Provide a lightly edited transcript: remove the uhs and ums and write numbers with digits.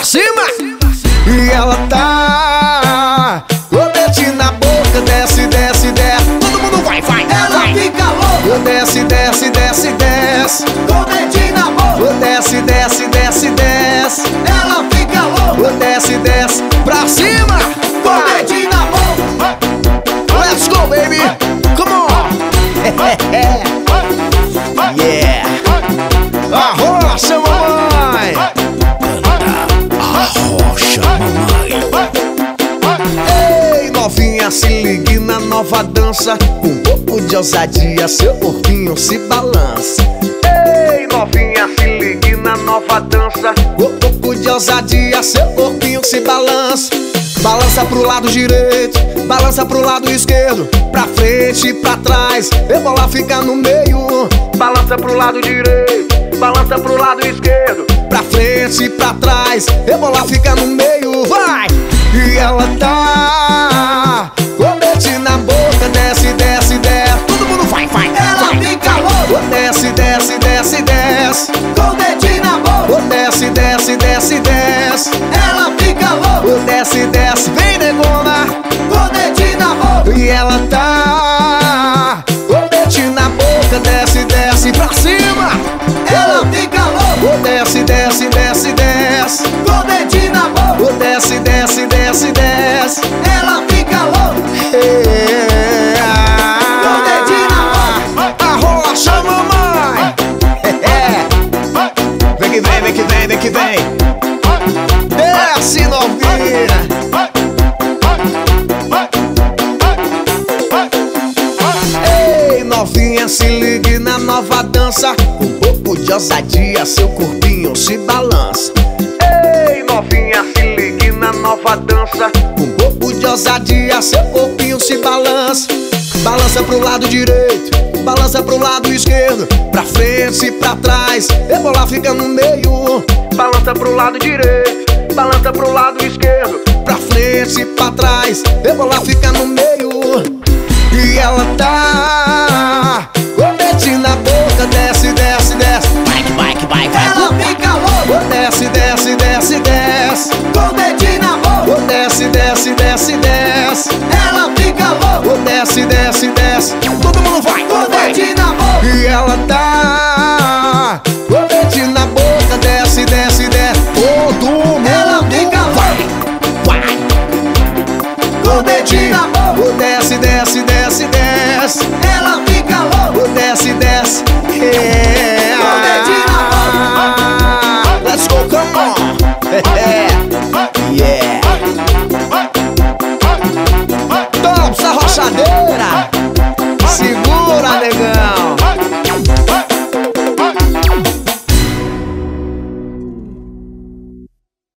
cima. E ela tá com o dedinho na boca, desce, desce, desce. Todo mundo vai, vai, Ela vai. fica louca, Desce, desce, desce, desce. com o dedinho na boca. Desce, desce, desce, desce. Ela fica louca, Desce, desce, pra cima. com o dedinho na boca. Let's go, baby. Come on. Yeah. Arrocha, mamãe. Arrocha, mamãe. Ei, novinha, se ligue na nova dança. Com um pouco de ousadia, seu corpinho se balança. Ei, novinha, se ligue na nova dança. Com um pouco de ousadia, seu corpinho se balança. Balança pro lado direito, balança pro lado esquerdo, pra frente e pra trás, rebola fica no meio. Balança pro lado direito, balança pro lado esquerdo, pra frente e pra trás, rebola fica no meio. Vai! E ela tá com o dedinho na boca, desce, desce, desce. Todo mundo vai, vai, Ela vai. fica louca, Desce, desce, desce, desce. com o dedinho na boca. Desce, desce, desce, desce. Ela fica louca, Desce, desce, vem negona. com o dedinho na boca. E ela tá com o dedinho na boca, desce, desce pra cima. Ela fica louca, Desce, desce, desce, desce. com o dedinho na boca. Desce, desce, desce, desce. Ela fica louca, com o dedinho na boca. Arrocha, mamãe. Vem que vem, vem que vem, vem que vem. Desce, novinha. Ei, novinha, se ligue na nova dança. Com um pouco de ousadia, seu corpinho se balança. Ei, novinha, se ligue na nova dança. Com um pouco de ousadia, seu corpinho se balança. Balança pro lado direito, balança pro lado esquerdo, pra frente e pra trás, rebola fica no meio. Balança pro lado direito, balança pro lado esquerdo, pra frente e pra trás, rebola fica no meio. E ela tá com o dedinho na boca, desce, desce, desce. Vai que vai que vai, vai. Ela fica louca, Desce, desce, desce, desce. com o dedinho na boca. Desce, desce, desce, desce. Ela fica louca, Desce, desce, desce. Todo mundo vai, com o vai. dedinho na boca. E ela tá com o dedinho na boca, desce, desce, desce. Todo mundo Ela fica vai, com o dedinho na boca. desce, desce, desce, desce. Ela fica louca, Desce, desce. com o dedinho na boca. Let's go, come on.